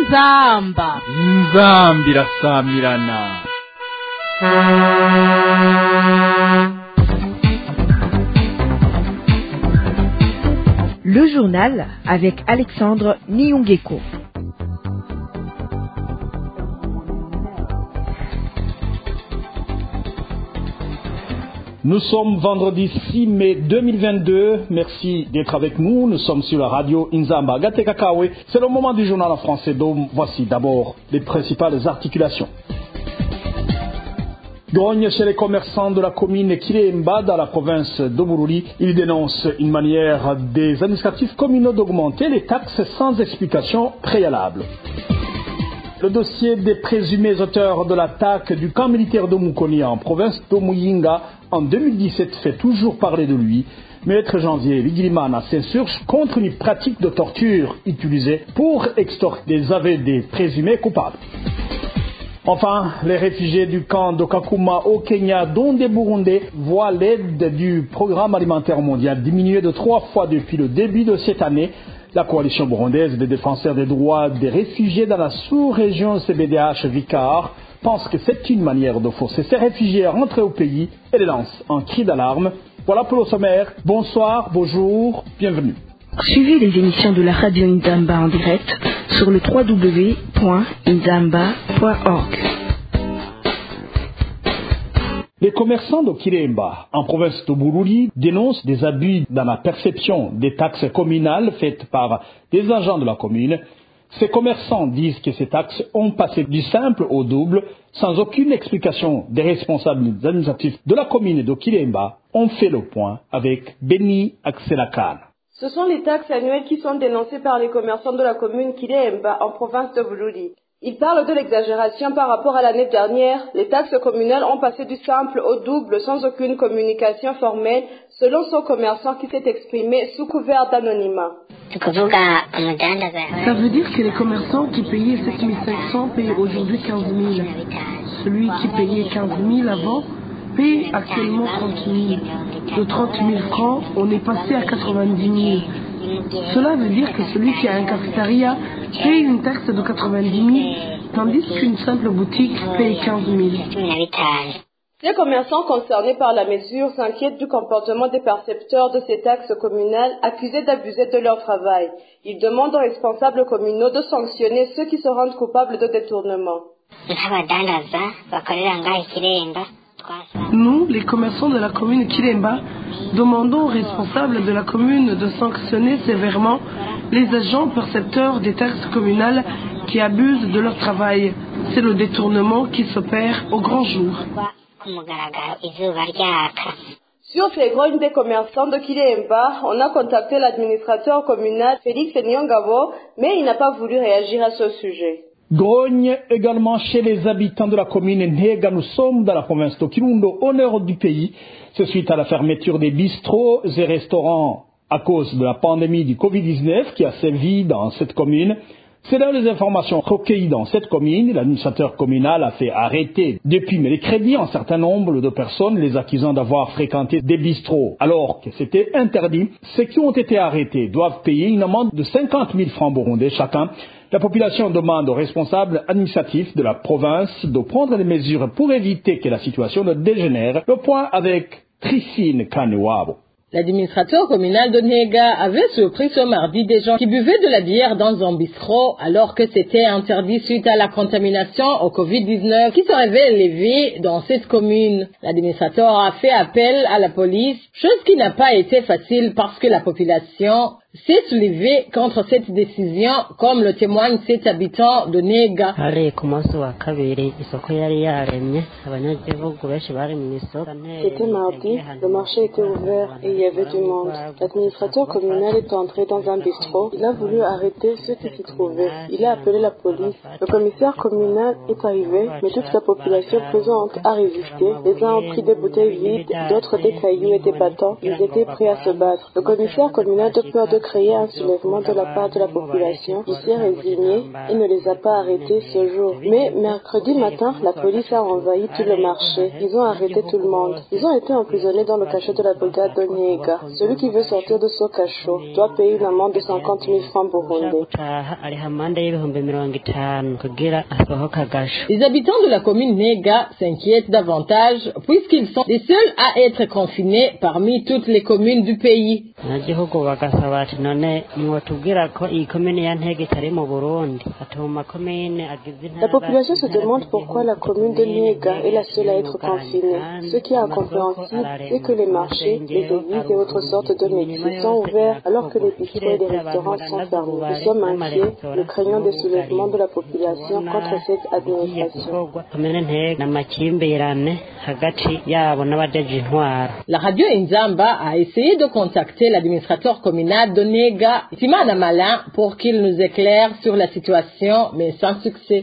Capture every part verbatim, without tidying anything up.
inzamba inzambi irasamirana. Le journal avec Alexandre Niungeko. Nous sommes vendredi six mai deux mille vingt-deux. Merci d'être avec nous. Nous sommes sur la radio Inzamba Gatekakawe. C'est le moment du journal en français. Donc voici d'abord les principales articulations. Grogne chez les commerçants de la commune Kiremba dans la province d'Obururi. Ils dénoncent une manière des administratifs communaux d'augmenter les taxes sans explication préalable. Le dossier des présumés auteurs de l'attaque du camp militaire de Mukoni en province d'Omuyinga en deux mille dix-sept fait toujours parler de lui. Maître Janvier Vigilimana s'insurge contre une pratique de torture utilisée pour extorquer des aveux des présumés coupables. Enfin, les réfugiés du camp de Kakuma au Kenya, dont des Burundais, voient l'aide du programme alimentaire mondial diminuer de trois fois depuis le début de cette année. La coalition burundaise des défenseurs des droits des réfugiés dans la sous-région C B D H Vicar pense que c'est une manière de forcer ces réfugiés à rentrer au pays et les lance en cri d'alarme. Voilà pour le sommaire. Bonsoir, bonjour, bienvenue. Suivez les émissions de la radio Inzamba en direct sur le w w w point inzamba point org. Les commerçants de Kiremba, en province de Bururi, dénoncent des abus dans la perception des taxes communales faites par des agents de la commune. Ces commerçants disent que ces taxes ont passé du simple au double, sans aucune explication des responsables administratifs de la commune de Kiremba. On fait le point avec Benny Axelakan. Ce sont les taxes annuelles qui sont dénoncées par les commerçants de la commune Kiremba en province de Bururi. Ils parlent de l'exagération par rapport à l'année dernière. Les taxes communales ont passé du simple au double sans aucune communication formelle, selon ce commerçant qui s'est exprimé sous couvert d'anonymat. Ça veut dire que les commerçants qui payaient sept mille cinq cents payent aujourd'hui quinze mille. Celui qui payait quinze mille avant paye actuellement trente mille. De trente mille francs, on est passé à quatre-vingt-dix mille. Cela veut dire que celui qui a un cafétéria paye une taxe de quatre-vingt-dix mille, tandis qu'une simple boutique paye quinze mille. Les commerçants concernés par la mesure s'inquiètent du comportement des percepteurs de ces taxes communales accusés d'abuser de leur travail. Ils demandent aux responsables communaux de sanctionner ceux qui se rendent coupables de détournement. Nous, les commerçants de la commune Kiremba, demandons aux responsables de la commune de sanctionner sévèrement les agents percepteurs des taxes communales qui abusent de leur travail. C'est le détournement qui s'opère au grand jour. Sur ces grognes des commerçants de Kiremba, on a contacté l'administrateur communal Félix Nyongabo, mais il n'a pas voulu réagir à ce sujet. Grogne également chez les habitants de la commune Ntega. Nous sommes dans la province de Kirundo, au nord du pays. C'est suite à la fermeture des bistrots et restaurants à cause de la pandémie du covid dix-neuf qui a sévi dans cette commune. C'est dans les informations recueillies dans cette commune, l'administrateur communal a fait arrêter depuis mercredi un certain nombre de personnes les accusant d'avoir fréquenté des bistrots alors que c'était interdit. Ceux qui ont été arrêtés doivent payer une amende de cinquante mille francs burundais chacun. La population demande aux responsables administratifs de la province de prendre des mesures pour éviter que la situation ne dégénère. Le point avec Tricine Kanewabo. L'administrateur communal de Ntega avait surpris ce mardi des gens qui buvaient de la bière dans un bistrot alors que c'était interdit suite à la contamination au covid dix-neuf qui se révèle élevée dans cette commune. L'administrateur a fait appel à la police, chose qui n'a pas été facile parce que la population s'est soulevée contre cette décision, comme le témoigne cet habitant de Ntega. C'était mardi, le marché était ouvert et il y avait du monde. L'administrateur communal est entré dans un bistrot. Il a voulu arrêter ceux qui s'y trouvaient. Il a appelé la police. Le commissaire communal est arrivé, mais toute la population présente a résisté. Les uns ont pris des bouteilles vides, d'autres des cailloux et des bâtons. Ils étaient prêts à se battre. Le commissaire communal, de peur de créer un soulèvement de la part de la population qui s'est résignée et ne les a pas arrêtés ce jour. Mais mercredi matin, la police a envahi tout le marché. Ils ont arrêté tout le monde. Ils ont été emprisonnés dans le cachot de la brigade d'Onyega. Celui qui veut sortir de ce cachot doit payer une amende de cinquante mille francs burundais. Les habitants de la commune Nega s'inquiètent davantage puisqu'ils sont les seuls à être confinés parmi toutes les communes du pays. La population se demande pourquoi la commune de Niega est la seule à être confinée. Ce qui est incompréhensible, c'est que les marchés, les églises et autres sortes de métiers sont ouverts alors que les bistrots et les restaurants sont fermés. Nous sommes inquiets, nous craignons des soulèvements de la population contre cette administration. La radio Inzamba a essayé de contacter l'administrateur communal de Niega, Simana Malin, pour qu'il nous éclaire sur la situation, mais sans succès.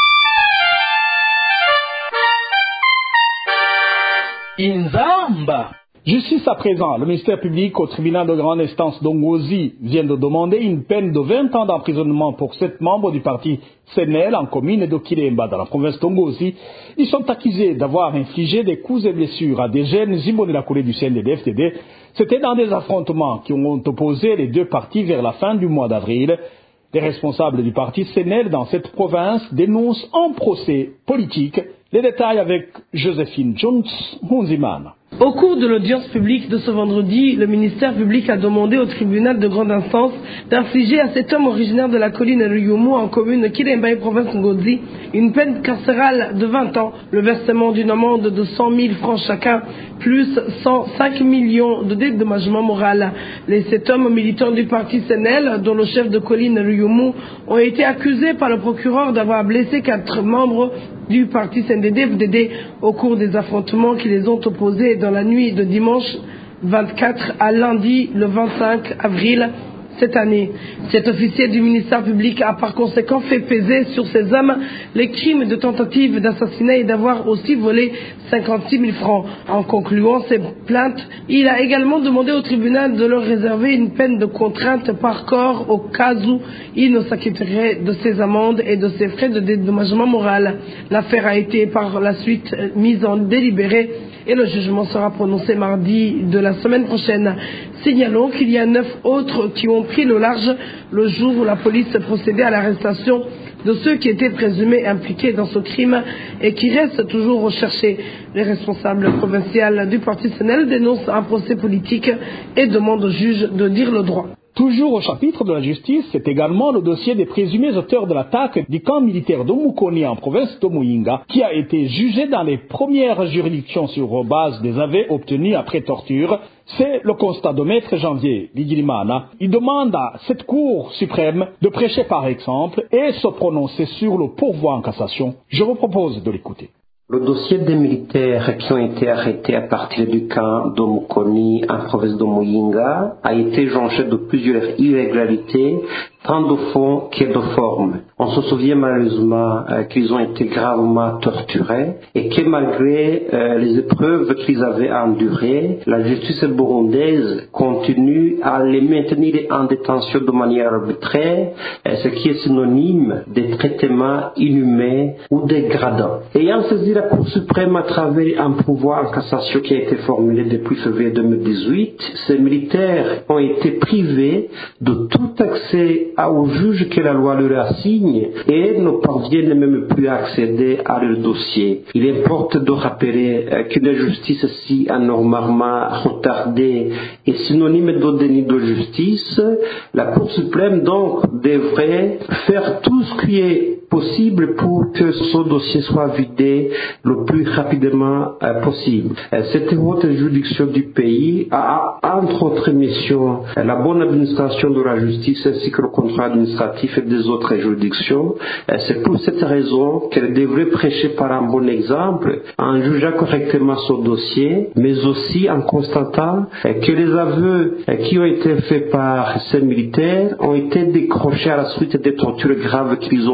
Inzamba. Justice à présent, le ministère public au tribunal de grande instance d'Ongozi vient de demander une peine de vingt ans d'emprisonnement pour sept membres du parti Sénel en commune de Kiremba dans la province d'Ongozi. Ils sont accusés d'avoir infligé des coups et blessures à des jeunes Zimbabwe du C N D D F T D. C'était dans des affrontements qui ont opposé les deux partis vers la fin du mois d'avril. Les responsables du parti Sénel dans cette province dénoncent un procès politique. Les détails avec Joséphine Jones Hunziman. Au cours de l'audience publique de ce vendredi, le ministère public a demandé au tribunal de grande instance d'infliger à cet homme originaire de la colline Ruyumu en commune Kiremba et province Ngozi une peine carcérale de vingt ans, le versement d'une amende de cent mille francs chacun, plus cent cinq millions de dédommagement moral. Les sept hommes militants du parti Sénel, dont le chef de colline Ruyumu, ont été accusés par le procureur d'avoir blessé quatre membres du parti C N D D F D D au cours des affrontements qui les ont opposés dans la nuit de dimanche vingt-quatre à lundi le vingt-cinq avril cette année. Cet officier du ministère public a par conséquent fait peser sur ces hommes les crimes de tentative d'assassinat et d'avoir aussi volé cinquante-six mille francs. En concluant ses plaintes, il a également demandé au tribunal de leur réserver une peine de contrainte par corps au cas où il ne s'acquitterait de ses amendes et de ses frais de dédommagement moral. L'affaire a été par la suite mise en délibéré et le jugement sera prononcé mardi de la semaine prochaine. Signalons qu'il y a neuf autres qui ont pris le large le jour où la police procédait à l'arrestation de ceux qui étaient présumés impliqués dans ce crime et qui restent toujours recherchés. Les responsables provinciaux du parti Sénel dénoncent un procès politique et demandent au juge de dire le droit. Toujours au chapitre de la justice, c'est également le dossier des présumés auteurs de l'attaque du camp militaire d'Omukoni en province de Muyinga, qui a été jugé dans les premières juridictions sur base des aveux obtenus après torture. C'est le constat de maître Janvier Ligilimana. Il demande à cette Cour suprême de prêcher par exemple et se prononcer sur le pourvoi en cassation. Je vous propose de l'écouter. Le dossier des militaires qui ont été arrêtés à partir du camp d'Omukoni en province de Muyinga a été jonché de plusieurs irrégularités, tant de fond que de forme. On se souvient malheureusement euh, qu'ils ont été gravement torturés et que malgré euh, les épreuves qu'ils avaient endurées, la justice burundaise continue à les maintenir en détention de manière arbitraire, euh, ce qui est synonyme de traitements inhumains ou dégradants. Ayant saisi la Cour suprême à travers un pourvoi en cassation qui a été formulé depuis février deux mille dix-huit, ces militaires ont été privés de tout accès au juge que la loi leur assigne et ne parviennent même plus à accéder à leur dossier. Il importe de rappeler qu'une justice si anormalement retardée est synonyme de déni de justice. La Cour suprême donc devrait faire tout ce qui est possible pour que ce dossier soit vidé le plus rapidement euh, possible. Euh, cette haute juridiction du pays a entre autres missions euh, la bonne administration de la justice ainsi que le contrôle administratif des autres juridictions. Euh, c'est pour cette raison qu'elle devrait prêcher par un bon exemple en jugeant correctement ce dossier, mais aussi en constatant euh, que les aveux euh, qui ont été faits par ces militaires ont été décrochés à la suite des tortures graves qu'ils ont subies.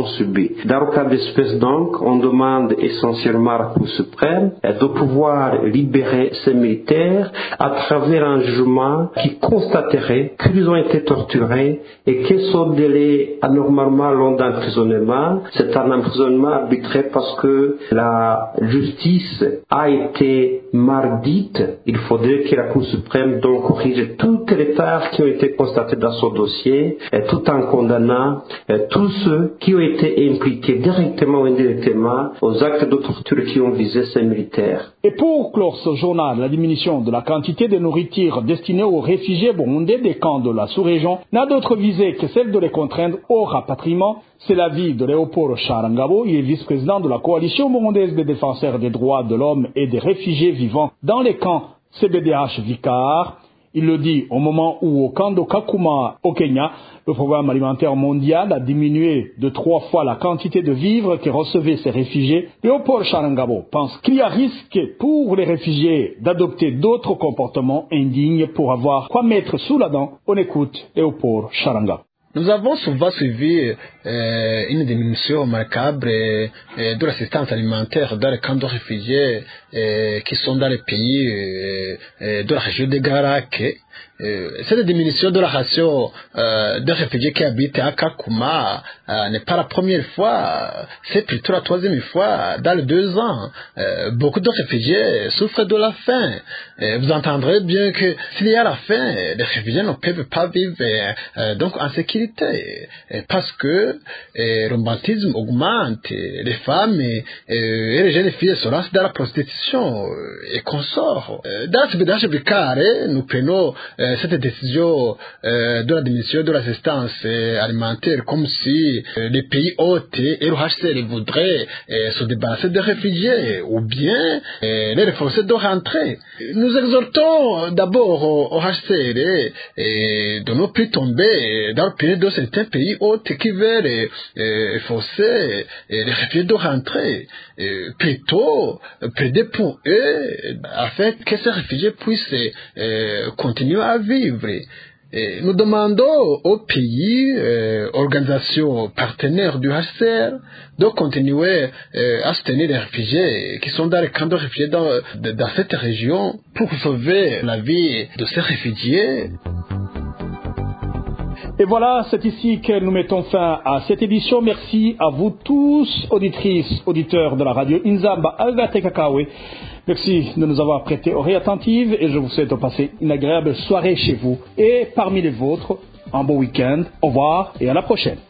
aujourd'hui. Dans le cas d'espèce donc, on demande essentiellement à la Cour suprême de pouvoir libérer ces militaires à travers un jugement qui constaterait qu'ils ont été torturés et que son délai anormalement long d'emprisonnement, c'est un emprisonnement arbitraire parce que la justice a été mal dite. Il faudrait que la Cour suprême donc corrige toutes les tares qui ont été constatées dans ce dossier, et tout en condamnant et tous ceux qui ont été impliqués directement ou indirectement aux actes de torture qui ont visé ces militaires. Et pour clore ce journal, la diminution de la quantité de nourriture destinée aux réfugiés burundais des camps de la sous-région n'a d'autre visée que celle de les contraindre au rapatriement. C'est l'avis de Léopold Charangabo, il est vice-président de la coalition burundaise des défenseurs des droits de l'homme et des réfugiés vivant dans les camps C B D H Vicar. Il le dit au moment où au camp de Kakuma au Kenya, le programme alimentaire mondial a diminué de trois fois la quantité de vivres que recevaient ces réfugiés. Léopold Charangabo pense qu'il y a risque pour les réfugiés d'adopter d'autres comportements indignes pour avoir quoi mettre sous la dent. On écoute Léopold Charangabo. Nous avons souvent suivi euh, une diminution remarquable euh, de l'assistance alimentaire dans les camps de réfugiés euh, qui sont dans les pays euh, euh, de la région de Garak. Euh, cette diminution de la ration euh, des réfugiés qui habitent à Kakuma euh, n'est pas la première fois, c'est plutôt la troisième fois dans les deux ans. Euh, beaucoup de réfugiés souffrent de la faim. Euh, vous entendrez bien que s'il y a la faim, les réfugiés ne peuvent pas vivre euh, donc en sécurité, euh, parce que euh, le banditisme augmente, les femmes et, euh, et les jeunes filles se lancent dans la prostitution euh, et consortent. Euh, dans ce village de nous prenons euh, cette décision euh, de la diminution de l'assistance euh, alimentaire comme si euh, les pays hôtes et le H C R voudraient euh, se débarrasser des réfugiés ou bien euh, les forcer de rentrer. Nous exhortons d'abord au, au H C R euh, de ne plus tomber dans le pied de certains pays hôtes qui veulent euh, forcer euh, les réfugiés de rentrer. Euh, plutôt plaider pour eux afin que ces réfugiés puissent euh, continuer à vivre. Et nous demandons aux pays, euh, organisations partenaires du H C R, de continuer euh, à soutenir les réfugiés qui sont dans les camps de réfugiés dans, dans cette région pour sauver la vie de ces réfugiés. Et voilà, c'est ici que nous mettons fin à cette édition. Merci à vous tous, auditrices, auditeurs de la radio Inzamba Alvate Kakawe. Merci de nous avoir prêté oreille attentive et je vous souhaite de passer une agréable soirée chez vous et parmi les vôtres. Un bon week-end. Au revoir et à la prochaine.